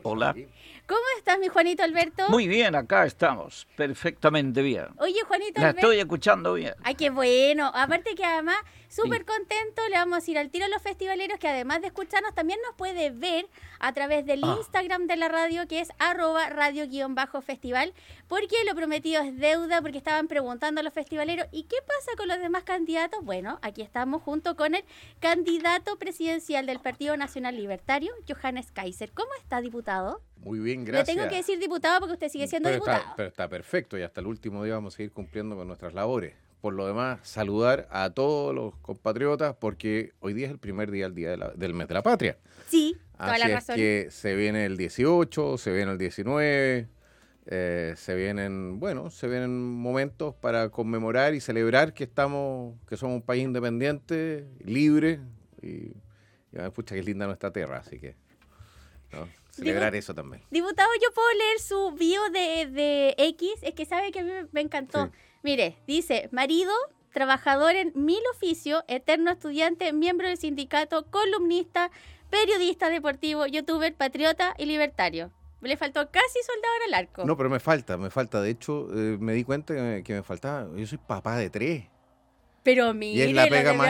Hola. ¿Cómo estás, mi Juanito Alberto? Muy bien, acá estamos, perfectamente bien. Oye, Juanito La Alberto. estoy escuchando bien. Ay, qué bueno. Aparte que además, súper contento, le vamos a ir al tiro a los festivaleros, que además de escucharnos, también nos puede ver a través del Instagram de la radio, que es @radio_festival, porque lo prometido es deuda, porque estaban preguntando a los festivaleros, ¿y qué pasa con los demás candidatos? Bueno, aquí estamos junto con el candidato presidencial del Partido Nacional Libertario, Johannes Kaiser. ¿Cómo está, diputado? Muy bien, gracias. Le tengo que decir diputado porque usted sigue siendo diputado. Pero está perfecto y hasta el último día vamos a seguir cumpliendo con nuestras labores. Por lo demás, saludar a todos los compatriotas porque hoy día es el primer día del mes de la patria. Sí, toda la razón. Así es que se viene el 18, se viene el 19, se vienen momentos para conmemorar y celebrar que somos un país independiente, libre y pucha, que linda nuestra tierra, así que ¿no? Celebrar eso también. Diputado, yo puedo leer su bio de X, es que sabe que a mí me encantó. Sí. Mire, dice, marido, trabajador en 1000 oficios, eterno estudiante, miembro del sindicato, columnista, periodista deportivo, youtuber, patriota y libertario. Le faltó casi soldador al arco. No, pero me falta. De hecho, me di cuenta que me faltaba. Yo soy papá de 3. Pero mire, y es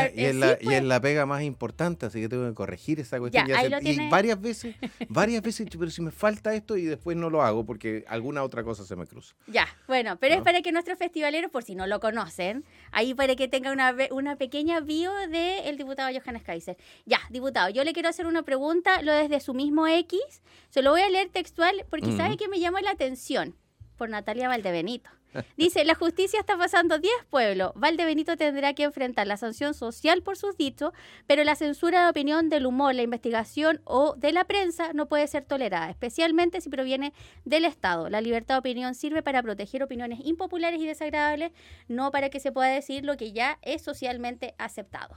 la pega más importante, así que tengo que corregir esa cuestión. Ya, y varias veces, pero si me falta esto y después no lo hago porque alguna otra cosa se me cruza. Ya, bueno, pero es para que nuestros festivaleros, por si no lo conocen, ahí para que tengan una pequeña bio del diputado Johannes Kaiser. Ya, diputado, yo le quiero hacer una pregunta, lo desde su mismo X, se lo voy a leer textual porque sabe que me llama la atención por Natalia Valdebenito. Dice, la justicia está pasando 10 pueblos. Valdebenito tendrá que enfrentar la sanción social por sus dichos, pero la censura de opinión, del humor, la investigación o de la prensa no puede ser tolerada, especialmente si proviene del Estado. La libertad de opinión sirve para proteger opiniones impopulares y desagradables, no para que se pueda decir lo que ya es socialmente aceptado.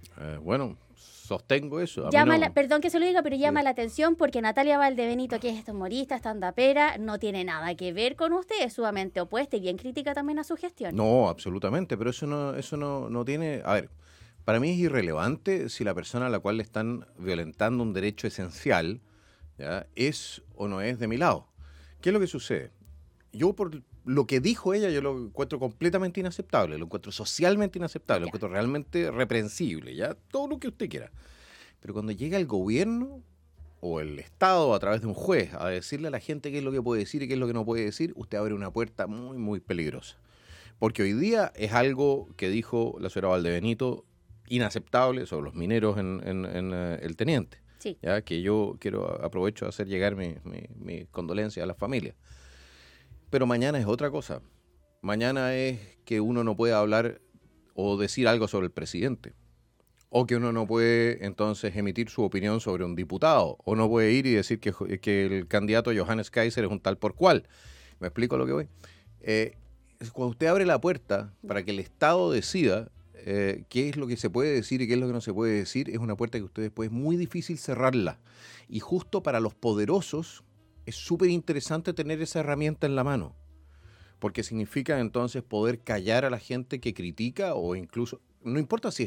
Sostengo eso. Perdón que se lo diga, pero llama la atención porque Natalia Valdebenito, que es humorista, estandapera, no tiene nada que ver con usted, es sumamente opuesta y bien crítica también a su gestión. No, absolutamente, pero eso no tiene... A ver, para mí es irrelevante si la persona a la cual le están violentando un derecho esencial, ¿ya?, es o no es de mi lado. ¿Qué es lo que sucede? Yo por lo que dijo ella, yo lo encuentro completamente inaceptable, lo encuentro socialmente inaceptable, lo encuentro realmente reprensible, ya todo lo que usted quiera. Pero cuando llega el gobierno o el Estado a través de un juez a decirle a la gente qué es lo que puede decir y qué es lo que no puede decir, usted abre una puerta muy, muy peligrosa. Porque hoy día es algo que dijo la señora Valdebenito inaceptable sobre los mineros en el Teniente. Sí. Ya que yo aprovecho de hacer llegar mi condolencia a las familias. Pero mañana es otra cosa. Mañana es que uno no puede hablar o decir algo sobre el presidente. O que uno no puede entonces emitir su opinión sobre un diputado. O no puede ir y decir que el candidato Johannes Kaiser es un tal por cual. ¿Me explico a lo que voy? Cuando usted abre la puerta para que el Estado decida qué es lo que se puede decir y qué es lo que no se puede decir, es una puerta que usted después es muy difícil cerrarla. Y justo para los poderosos es súper interesante tener esa herramienta en la mano, porque significa entonces poder callar a la gente que critica o incluso, no importa si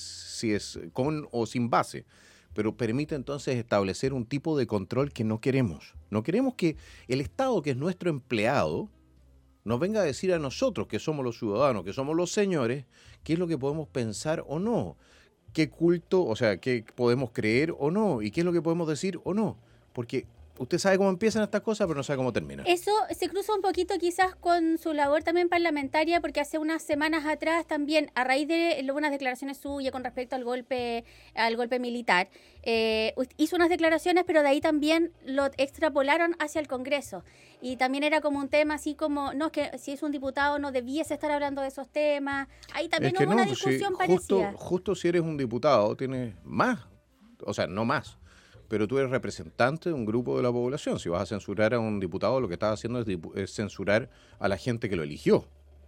es con o sin base, pero permite entonces establecer un tipo de control que no queremos. No queremos que el Estado, que es nuestro empleado, nos venga a decir a nosotros, que somos los ciudadanos, que somos los señores, qué es lo que podemos pensar o no, qué culto, o sea, qué podemos creer o no, y qué es lo que podemos decir o no, porque usted sabe cómo empiezan estas cosas, pero no sabe cómo terminan. Eso se cruza un poquito quizás con su labor también parlamentaria, porque hace unas semanas atrás también, a raíz de unas declaraciones suyas con respecto al golpe militar, hizo unas declaraciones, pero de ahí también lo extrapolaron hacia el Congreso. Y también era como un tema así como, no, es que si es un diputado no debiese estar hablando de esos temas. Ahí también hubo una discusión parecida. Justo si eres un diputado, tienes más, o sea, no más, pero tú eres representante de un grupo de la población. Si vas a censurar a un diputado, lo que estás haciendo es censurar a la gente que lo eligió.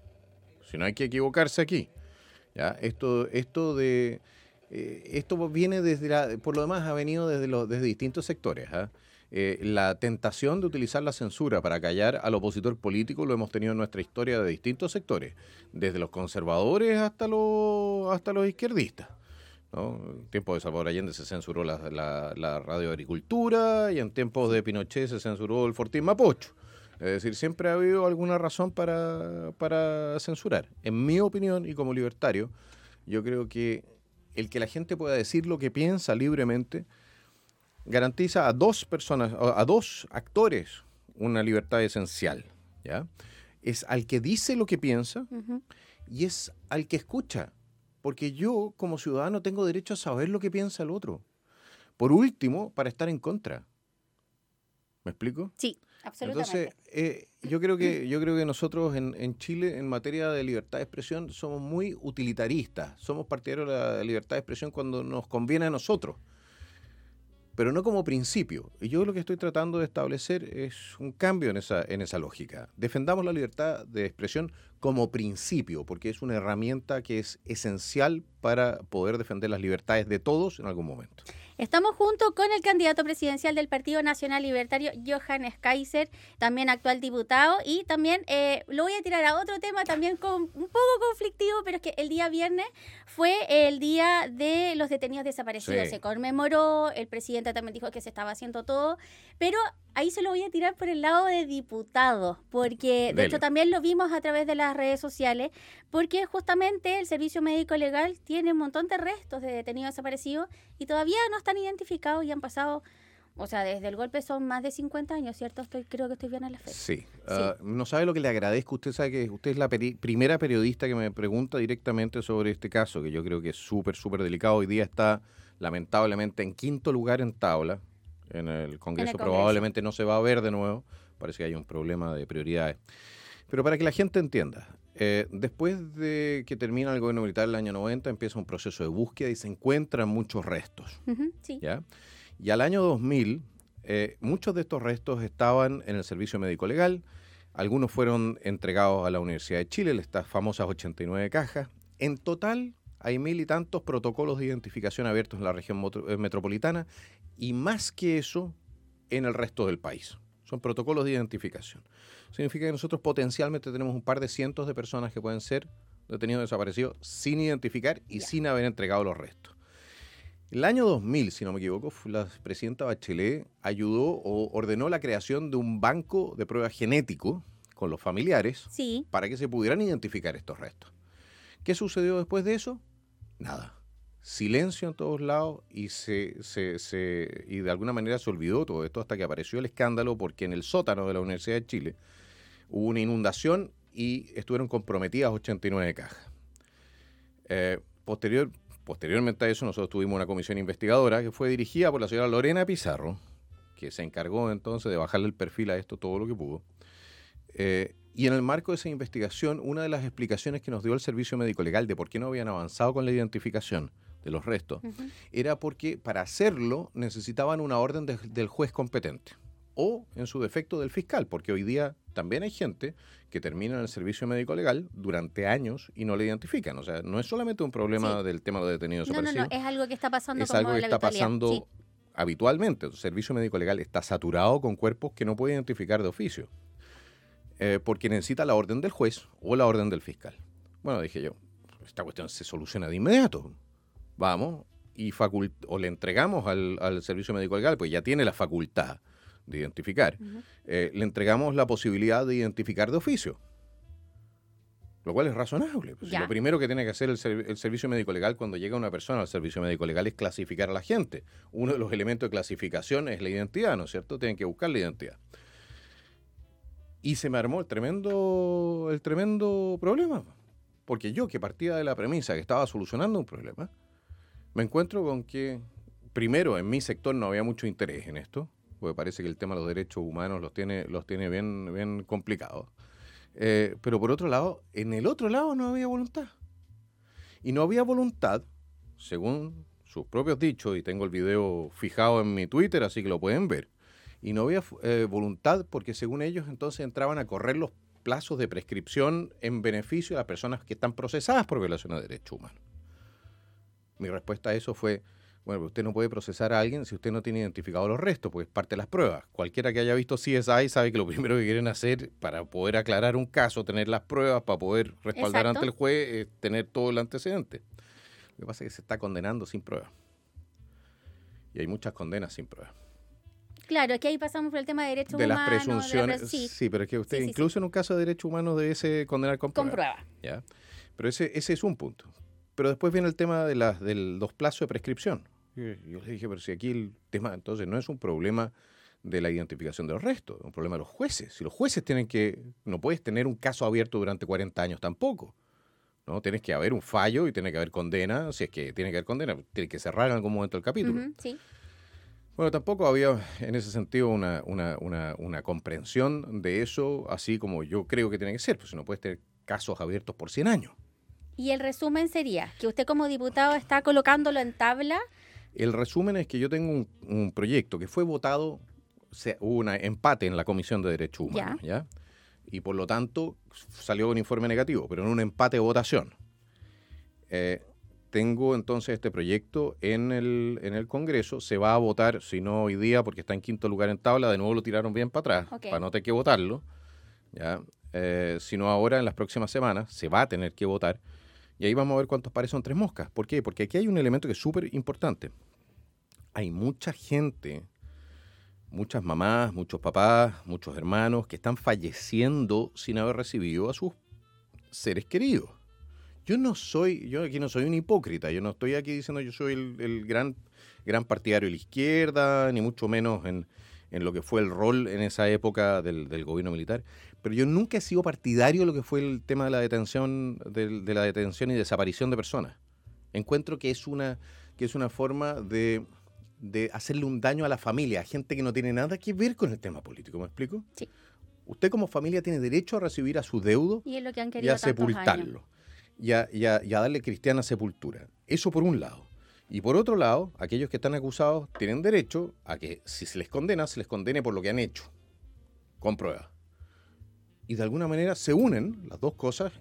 Si no, hay que equivocarse aquí. ¿Ya? Esto viene por lo demás ha venido desde distintos sectores. La tentación de utilizar la censura para callar al opositor político lo hemos tenido en nuestra historia de distintos sectores, desde los conservadores hasta los izquierdistas. ¿no? En tiempos de Salvador Allende se censuró la radioagricultura y en tiempos de Pinochet se censuró el Fortín Mapocho. Es decir, siempre ha habido alguna razón para censurar. En mi opinión y como libertario, yo creo que el que la gente pueda decir lo que piensa libremente garantiza a dos personas, a dos actores, una libertad esencial, ¿ya? Es al que dice lo que piensa y es al que escucha. Porque yo, como ciudadano, tengo derecho a saber lo que piensa el otro. Por último, para estar en contra. ¿Me explico? Sí, absolutamente. Entonces, yo creo que nosotros en Chile, en materia de libertad de expresión, somos muy utilitaristas. Somos partidarios de la libertad de expresión cuando nos conviene a nosotros, pero no como principio. Y yo lo que estoy tratando de establecer es un cambio en esa lógica. Defendamos la libertad de expresión como principio, porque es una herramienta que es esencial para poder defender las libertades de todos en algún momento. Estamos junto con el candidato presidencial del Partido Nacional Libertario, Johannes Kaiser, también actual diputado, y también lo voy a tirar a otro tema también un poco conflictivo, pero es que el día viernes fue el día de los detenidos desaparecidos. Sí. Se conmemoró, el presidente también dijo que se estaba haciendo todo, pero ahí se lo voy a tirar por el lado de diputados, porque de Dele. hecho también lo vimos a través de las redes sociales, porque justamente el Servicio Médico Legal tiene un montón de restos de detenidos desaparecidos y todavía no están identificados y han pasado, o sea, desde el golpe son más de 50 años, ¿cierto? Creo que estoy bien a la fecha. Sí. No sabe lo que le agradezco. Usted sabe que usted es la primera periodista que me pregunta directamente sobre este caso, que yo creo que es súper, súper delicado. Hoy día está lamentablemente en quinto lugar en tabla. En el Congreso probablemente no se va a ver de nuevo. Parece que hay un problema de prioridades. Pero para que la gente entienda, después de que termina el gobierno militar en el año 90, empieza un proceso de búsqueda y se encuentran muchos restos. Sí. ¿Ya? Y al año 2000, muchos de estos restos estaban en el Servicio Médico Legal. Algunos fueron entregados a la Universidad de Chile, estas famosas 89 cajas. En total, hay 1000 y tantos protocolos de identificación abiertos en la región metropolitana y más que eso en el resto del país. Son protocolos de identificación. Significa que nosotros potencialmente tenemos un par de cientos de personas que pueden ser detenidos desaparecidos sin identificar y sin haber entregado los restos. El año 2000, si no me equivoco, la presidenta Bachelet ayudó o ordenó la creación de un banco de pruebas genético con los familiares para que se pudieran identificar estos restos. ¿Qué sucedió después de eso? Nada. Silencio en todos lados y y de alguna manera se olvidó todo esto hasta que apareció el escándalo porque en el sótano de la Universidad de Chile hubo una inundación y estuvieron comprometidas 89 cajas. Posteriormente a eso nosotros tuvimos una comisión investigadora que fue dirigida por la señora Lorena Pizarro, que se encargó entonces de bajarle el perfil a esto todo lo que pudo. Y en el marco de esa investigación, una de las explicaciones que nos dio el Servicio Médico Legal de por qué no habían avanzado con la identificación de los restos, era porque para hacerlo necesitaban una orden del juez competente o, en su defecto, del fiscal, porque hoy día también hay gente que termina en el Servicio Médico Legal durante años y no le identifican. O sea, no es solamente un problema del tema de los detenidos desaparecidos. No, es algo que está pasando. Es algo que está pasando habitualmente. El Servicio Médico Legal está saturado con cuerpos que no puede identificar de oficio. Porque necesita la orden del juez o la orden del fiscal. Bueno, dije yo, esta cuestión se soluciona de inmediato. Vamos y o le entregamos al Servicio Médico Legal, pues ya tiene la facultad de identificar. Le entregamos la posibilidad de identificar de oficio, lo cual es razonable. Pues, lo primero que tiene que hacer el Servicio Médico Legal cuando llega una persona al Servicio Médico Legal es clasificar a la gente. Uno de los elementos de clasificación es la identidad, ¿no es cierto? Tienen que buscar la identidad. Y se me armó el tremendo problema. Porque yo, que partía de la premisa que estaba solucionando un problema, me encuentro con que, primero, en mi sector no había mucho interés en esto, porque parece que el tema de los derechos humanos los tiene bien complicados. Pero por otro lado, en el otro lado no había voluntad. Y no había voluntad, según sus propios dichos, y tengo el video fijado en mi Twitter, así que lo pueden ver. Y no había voluntad porque, según ellos, entonces entraban a correr los plazos de prescripción en beneficio de las personas que están procesadas por violación de derechos humanos. Mi respuesta a eso fue, bueno, usted no puede procesar a alguien si usted no tiene identificado los restos, porque es parte de las pruebas. Cualquiera que haya visto CSI sabe que lo primero que quieren hacer para poder aclarar un caso, tener las pruebas, para poder respaldar ante el juez, es tener todo el antecedente. Lo que pasa es que se está condenando sin prueba. Y hay muchas condenas sin prueba. Claro, es que ahí pasamos por el tema de derechos De humanos. las presunciones. Sí, Sí, pero es que usted, Sí. incluso en un caso de derechos humanos, debe condenar con prueba. con prueba. ¿Ya? Pero ese es un punto. Pero después viene el tema de los plazos de prescripción. Yo le dije, pero si aquí el tema entonces no es un problema de la identificación de los restos, es un problema de los jueces. Si los jueces no puedes tener un caso abierto durante 40 años tampoco. ¿No? Tienes que haber un fallo y tiene que haber condena. Si es que tiene que haber condena, tiene que cerrar en algún momento el capítulo. Sí. Bueno, tampoco había en ese sentido una comprensión de eso, así como yo creo que tiene que ser, pues si no puedes tener casos abiertos por 100 años. Y el resumen sería que usted como diputado está colocándolo en tabla. El resumen es que yo tengo un proyecto que fue votado, hubo un empate en la Comisión de Derechos Humanos, ¿ya? Y por lo tanto salió un informe negativo, pero en un empate de votación. Tengo entonces este proyecto en el Congreso, se va a votar, si no hoy día, porque está en quinto lugar en tabla, de nuevo lo tiraron bien para atrás, para no tener que votarlo, ¿ya? Sino ahora en las próximas semanas se va a tener que votar, y ahí vamos a ver cuántos pares son 3 moscas. ¿Por qué? Porque aquí hay un elemento que es súper importante. Hay mucha gente, muchas mamás, muchos papás, muchos hermanos que están falleciendo sin haber recibido a sus seres queridos. Yo aquí no soy un hipócrita, yo no estoy aquí diciendo yo soy el gran partidario de la izquierda, ni mucho menos en lo que fue el rol en esa época del gobierno militar, pero yo nunca he sido partidario de lo que fue el tema de la detención, de la detención y desaparición de personas. Encuentro que es una forma de hacerle un daño a la familia, a gente que no tiene nada que ver con el tema político, ¿me explico? Sí. Usted como familia tiene derecho a recibir a su deudo Y es lo que han y querido a tantos sepultarlo. años. Y a darle cristiana sepultura. Eso por un lado. Y por otro lado, aquellos que están acusados tienen derecho a que si se les condene por lo que han hecho, con prueba. Y de alguna manera se unen las dos cosas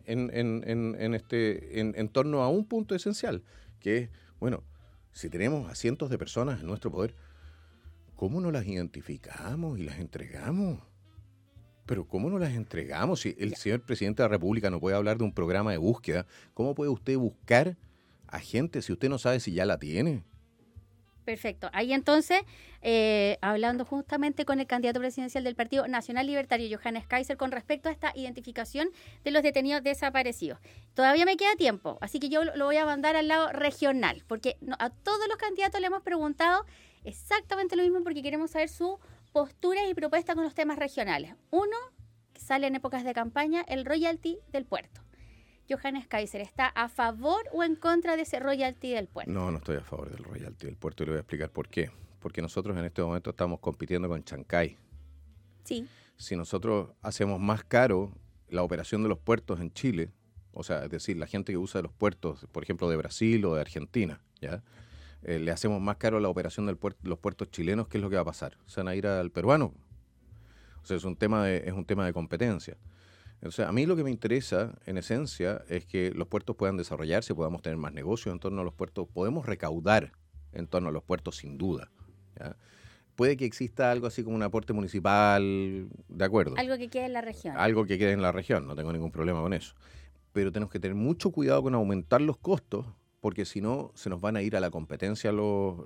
en torno a un punto esencial, que es, bueno, si tenemos a cientos de personas en nuestro poder, ¿cómo no las identificamos y las entregamos? Pero ¿cómo no las entregamos? Si el señor presidente de la República no puede hablar de un programa de búsqueda, ¿cómo puede usted buscar a gente si usted no sabe si ya la tiene? Perfecto. Ahí entonces, hablando justamente con el candidato presidencial del Partido Nacional Libertario, Johannes Kaiser, con respecto a esta identificación de los detenidos desaparecidos. Todavía me queda tiempo, así que yo lo voy a mandar al lado regional, porque a todos los candidatos le hemos preguntado exactamente lo mismo, porque queremos saber su posturas y propuestas con los temas regionales. Uno, que sale en épocas de campaña, el royalty del puerto. Johannes Kaiser, ¿está a favor o en contra de ese royalty del puerto? No estoy a favor del royalty del puerto y le voy a explicar por qué. Porque nosotros en este momento estamos compitiendo con Chancay. Sí. Si nosotros hacemos más caro la operación de los puertos en Chile, o sea, es decir, la gente que usa los puertos, por ejemplo, de Brasil o de Argentina, ¿ya? Le hacemos más caro la operación de los puertos chilenos, ¿qué es lo que va a pasar? ¿Se van a ir al peruano? O sea, es un tema de competencia. O sea, a mí lo que me interesa, en esencia, es que los puertos puedan desarrollarse, podamos tener más negocios en torno a los puertos, podemos recaudar en torno a los puertos sin duda, ¿ya? Puede que exista algo así como un aporte municipal, de acuerdo. Algo que quede en la región. Algo que quede en la región, no tengo ningún problema con eso. Pero tenemos que tener mucho cuidado con aumentar los costos, porque si no, se nos van a ir a la competencia los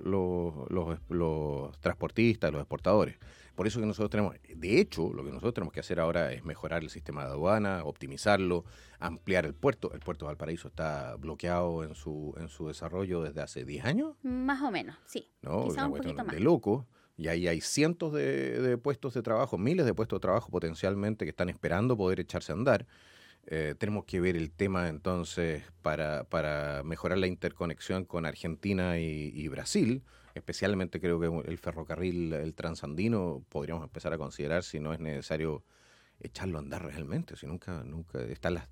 transportistas, los exportadores. Por eso que nosotros de hecho, lo que nosotros tenemos que hacer ahora es mejorar el sistema de aduana, optimizarlo, ampliar el puerto. El puerto de Valparaíso está bloqueado en su desarrollo desde hace 10 años. Más o menos, sí. ¿No? Quizá Una un cuestión poquito más. de loco. Y ahí hay cientos de puestos de trabajo, miles de puestos de trabajo potencialmente que están esperando poder echarse a andar. Tenemos que ver el tema entonces para mejorar la interconexión con Argentina y Brasil. Especialmente creo que el ferrocarril, el transandino, podríamos empezar a considerar si no es necesario echarlo a andar realmente. Si nunca está la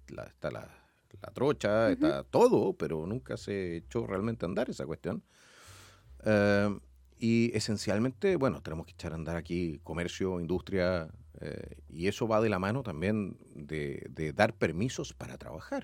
trocha, está todo, pero nunca se echó realmente a andar esa cuestión. Y esencialmente, bueno, tenemos que echar a andar aquí comercio, industria, y eso va de la mano también de dar permisos para trabajar.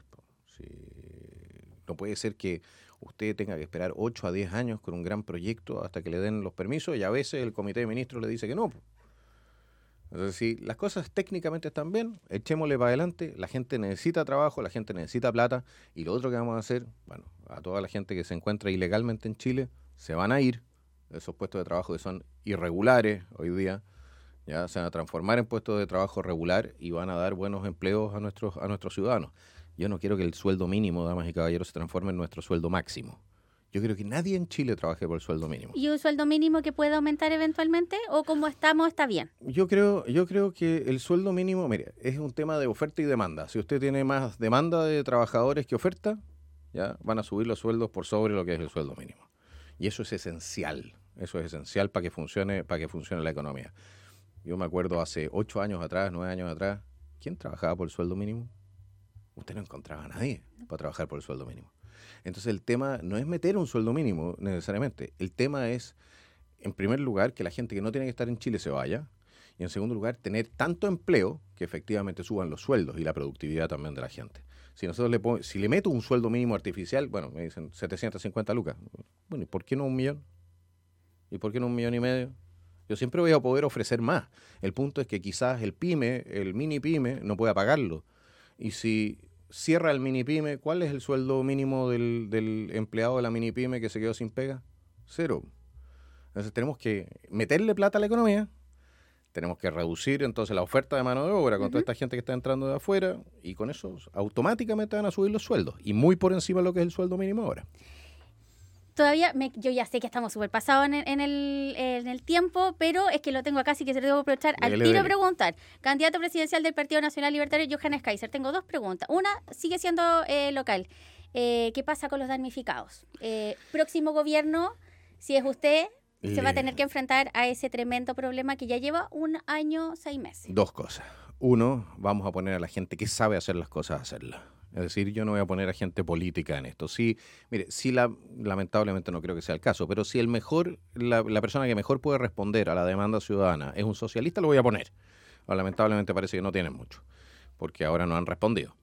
No puede ser que usted tenga que esperar 8 a 10 años con un gran proyecto hasta que le den los permisos y a veces el comité de ministros le dice que no. Entonces, si las cosas técnicamente están bien, echémosle para adelante. La gente necesita trabajo, la gente necesita plata. Y lo otro que vamos a hacer, bueno, a toda la gente que se encuentra ilegalmente en Chile, se van a ir. Esos puestos de trabajo que son irregulares hoy día, ya se van a transformar en puestos de trabajo regular y van a dar buenos empleos a nuestros ciudadanos. Yo no quiero que el sueldo mínimo, damas y caballeros, se transforme en nuestro sueldo máximo. Yo creo que nadie en Chile trabaje por el sueldo mínimo. ¿Y un sueldo mínimo que pueda aumentar eventualmente? ¿O como estamos, está bien? Yo creo que el sueldo mínimo, mire, es un tema de oferta y demanda. Si usted tiene más demanda de trabajadores que oferta, ya van a subir los sueldos por sobre lo que es el sueldo mínimo. Y eso es esencial. Eso es esencial para que funcione la economía. Yo me acuerdo hace 8 años atrás, 9 años atrás, ¿quién trabajaba por el sueldo mínimo? Usted no encontraba a nadie para trabajar por el sueldo mínimo. Entonces el tema no es meter un sueldo mínimo necesariamente. El tema es, en primer lugar, que la gente que no tiene que estar en Chile se vaya. Y en segundo lugar, tener tanto empleo que efectivamente suban los sueldos y la productividad también de la gente. Si le meto un sueldo mínimo artificial, bueno, me dicen 750 lucas. Bueno, ¿y por qué no 1 millón? ¿Y por qué no 1,5 millones? Yo siempre voy a poder ofrecer más. El punto es que quizás el mini pyme, no pueda pagarlo. Y si cierra el mini pyme, ¿cuál es el sueldo mínimo del empleado de la mini pyme que se quedó sin pega? 0. Entonces tenemos que meterle plata a la economía, tenemos que reducir entonces la oferta de mano de obra con toda esta gente que está entrando de afuera, y con eso automáticamente van a subir los sueldos, y muy por encima de lo que es el sueldo mínimo ahora. Todavía, yo ya sé que estamos súper pasados en el tiempo, pero es que lo tengo acá, así que se lo debo aprovechar al tiro a preguntar. Candidato presidencial del Partido Nacional Libertario, Johannes Kaiser. Tengo 2 preguntas. Una, sigue siendo local. ¿Qué pasa con los damnificados? Próximo gobierno, si es usted, se va a tener que enfrentar a ese tremendo problema que ya lleva 1 año, 6 meses. 2 cosas. 1, vamos a poner a la gente que sabe hacer las cosas a hacerlas. Es decir, yo no voy a poner a gente política en esto. Sí, mire, lamentablemente no creo que sea el caso, pero si la persona que mejor puede responder a la demanda ciudadana es un socialista, lo voy a poner. Lamentablemente parece que no tienen mucho, porque ahora no han respondido.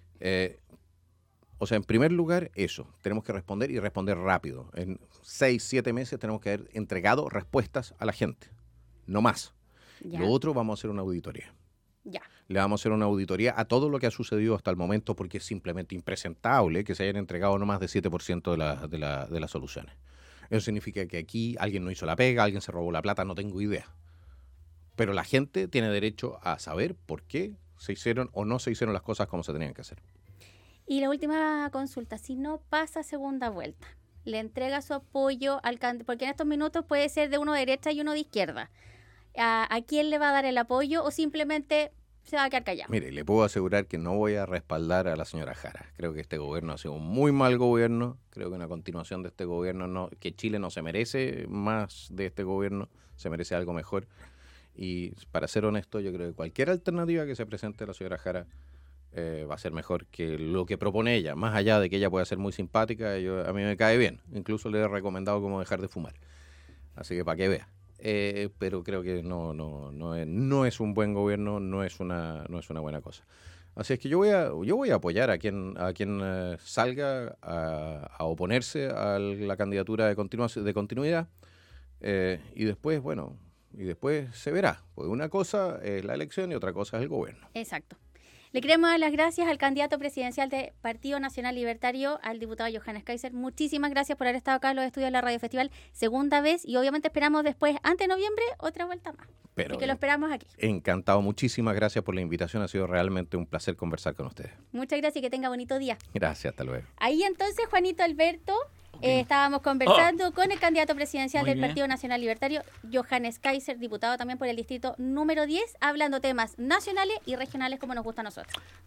En primer lugar, eso. Tenemos que responder y responder rápido. En 6, 7 meses tenemos que haber entregado respuestas a la gente. No más. Ya. Lo otro, vamos a hacer una auditoría. Ya. Le vamos a hacer una auditoría a todo lo que ha sucedido hasta el momento, porque es simplemente impresentable que se hayan entregado no más de 7% de las soluciones. Eso significa que aquí alguien no hizo la pega, alguien se robó la plata, no tengo idea. Pero la gente tiene derecho a saber por qué se hicieron o no se hicieron las cosas como se tenían que hacer. Y la última consulta, si no pasa segunda vuelta, le entrega su apoyo al candidato, porque en estos minutos puede ser de uno de derecha y uno de izquierda. ¿A quién le va a dar el apoyo o simplemente se va a quedar callado? Mire, le puedo asegurar que no voy a respaldar a la señora Jara. Creo que este gobierno ha sido un muy mal gobierno. Creo que una continuación de este gobierno, que Chile no se merece más de este gobierno, se merece algo mejor. Y para ser honesto, yo creo que cualquier alternativa que se presente a la señora Jara va a ser mejor que lo que propone ella. Más allá de que ella pueda ser muy simpática, a mí me cae bien. Incluso le he recomendado cómo dejar de fumar. Así que para que vea. Pero creo que no es un buen gobierno, no es una buena cosa. Así es que yo voy a apoyar a quien salga a oponerse a la candidatura de continuidad, y después se verá. Pues una cosa es la elección y otra cosa es el gobierno. Exacto. Le queremos dar las gracias al candidato presidencial del Partido Nacional Libertario, al diputado Johannes Kaiser. Muchísimas gracias por haber estado acá en los estudios de la Radio Festival, segunda vez, y obviamente esperamos después, antes de noviembre, otra vuelta más. Pero que lo esperamos aquí. Encantado, muchísimas gracias por la invitación, ha sido realmente un placer conversar con ustedes. Muchas gracias y que tenga bonito día. Gracias, hasta luego. Ahí entonces, Juanito Alberto, estábamos conversando con el candidato presidencial del Partido Nacional Libertario, Johannes Kaiser, diputado también por el distrito número 10, hablando temas nacionales y regionales como nos gusta a nosotros.